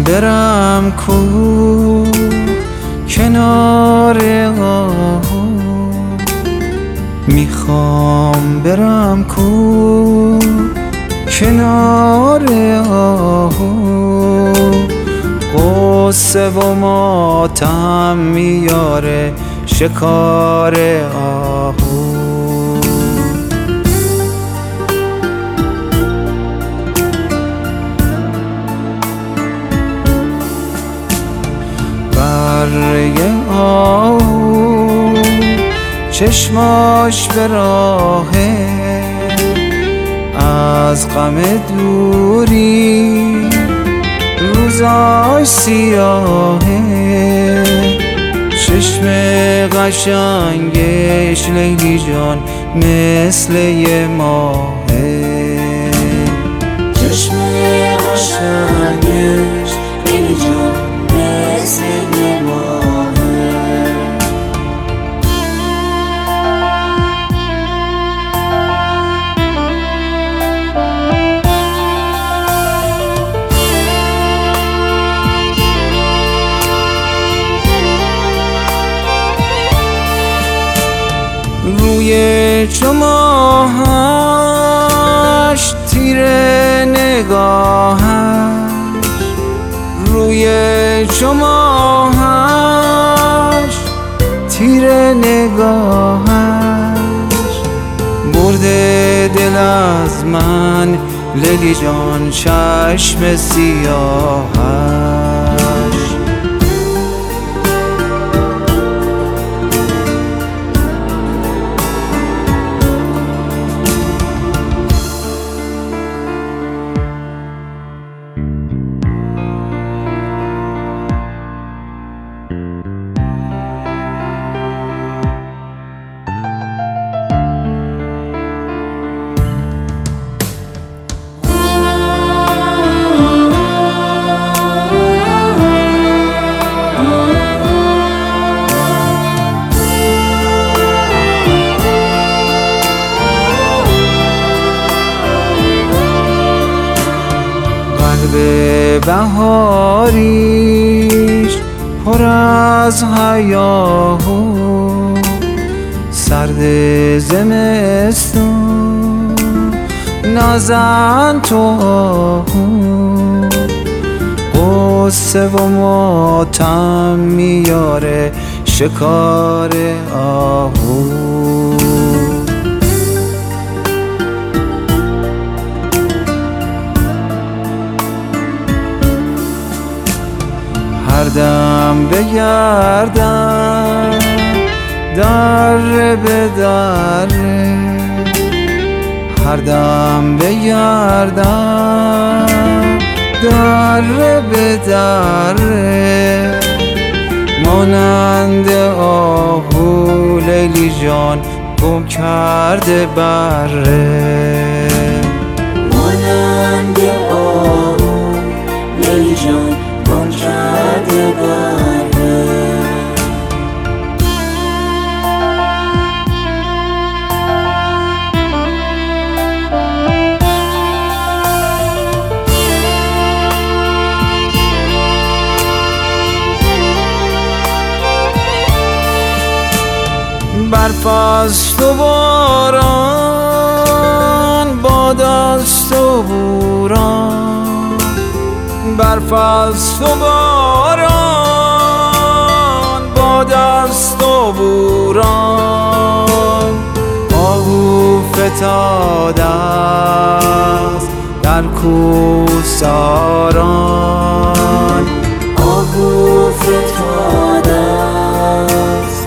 برم کو کنار آهو، میخوام برم کو کنار آهو، غصه و ماتم میاره شکار آهو. بره آهو چشماش به راهه، از غم دوری روزاش سیاهه، چشم قشنگش لیلی جان مثل یه ماهه، چشم قشنگش لیلی جان مثل یه ماهه. روی چماهش تیره نگاهش، روی چماهش تیره نگاهش، برده دل از من لیلی جان چشم سیاهش. به بهاریش پر از هیاهو، سرد زمستون نازن تو آهو، غصه و ماتم میاره شکار آهو. هر دم بگردم دره به دره، هر دم بگردم دره به دره، مانند آهو لیلی جان گم کرده بره، مانند آهو لیلی جان گم کرده بره. برف است و باران، باد است و بوران، برف است و باران، باد است و بوران، آهو فتاده است در کوهساران، آهو فتاده است